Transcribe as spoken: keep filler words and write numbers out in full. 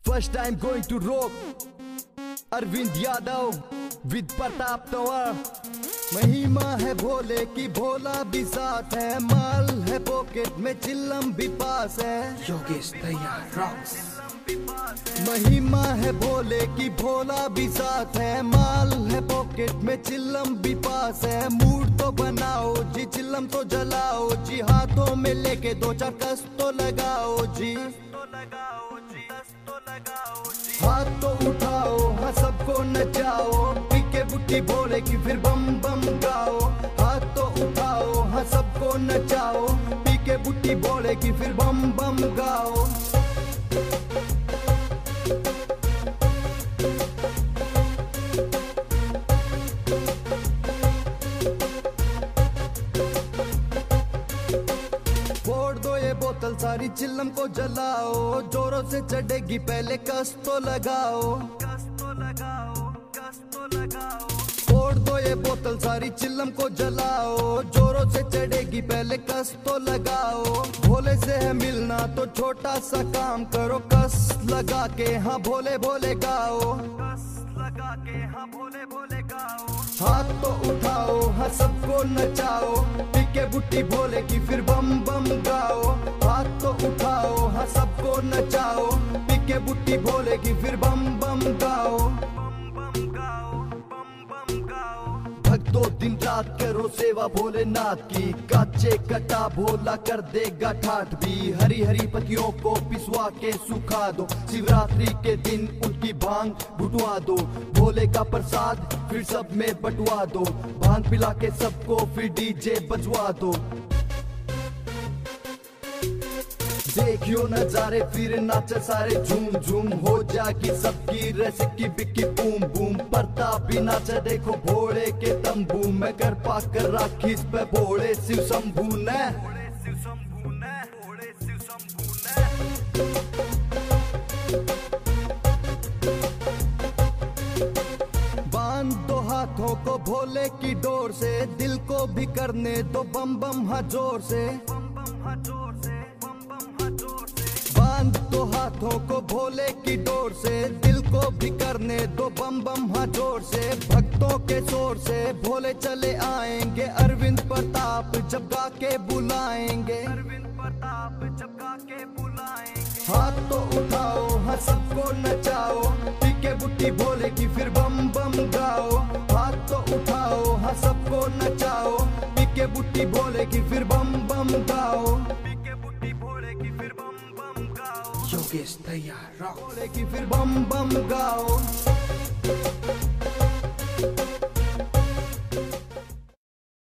First time going to rock. Arvind Yadav with Pratap Tanwar. महिमा है भोले की भोला भी साथ है, माल है पॉकेट में चिल्लम भी पास है। योगेश तैयार रॉक्स। महिमा है भोले की भोला भी साथ है, माल है पॉकेट में चिल्लम भी पास है। मूड तो बनाओ जी, चिल्लम तो जलाओ जी, हाथों में लेके दो चार कस तो लगाओ जी। हाथ तो उठाओ, हाँ सबको नचाओ, पीके बुट्टी भोले की फिर बम बम गाओ। हाथ तो उठाओ, हाँ सबको नचाओ, पीके बुट्टी भोले की फिर बम बम गाओ। फोड़ दो ये बोतल सारी, चिल्लम को जलाओ, जोरों से चढ़ेगी पहले कस तो लगाओ। फोड़ दो ये बोतल सारी, चिल्लम को जलाओ, जोरों से चढ़ेगी पहले कस तो लगाओ। भोले से है मिलना तो छोटा सा काम करो, कस लगा के हाँ भोले भोले गाओ। लगा के हाँ भोले भोले गाओ। हाथ तो उठाओ, हाँ सबको नचाओ, पीके बुट्टी भोले की फिर बम बम गाओ। हाथ तो उठाओ, हाँ सबको नचाओ, पीके बुट्टी भोले की फिर बम बम गाओ। भक्तों दिन रात करो सेवा भोलेनाथ की, काचे कटा भोला कर देगा ठाठ भी। हरी हरी पत्तियों को पिसवा के सुखा दो, शिवरात्रि के दिन उनकी भांग भुटवा दो। भोले का प्रसाद फिर सब में बंटवा दो, भांग पिला के सबको फिर डीजे बजवा दो। देखियो नजारे फिर नाचे सारे झूम झूम, हो जाएगी सबकी रसिकी बिक्की बूम बूम। प्रताप भी नाचे देखो भोले के तंबू में, कर पाकर राखी पे भोले शिव शंभू ने। बांध दो हाथों को भोले की डोर से, दिल को भी करने दो बम बम हाँ जोर से। बांध दो हाथों को भोले की डोर से, दिल को भी करने दो बम बम हाँ जोर से। भक्तों के शोर से भोले चले आएंगे, अरविंद प्रताप जब गा के बुलाएंगे। अरविंद प्रताप जब गा के बुलाएंगे। हाथ तो उठाओ, हाँ सबको नचाओ, पीके बुट्टी भोले की फिर बम बम गाओ। हाथ तो उठाओ, हाँ सबको नचाओ, पीके बुट्टी भोले की फिर बम बम गाओ। योगेश तैयार रॉक्स। भोले की फिर बम बम गाओ।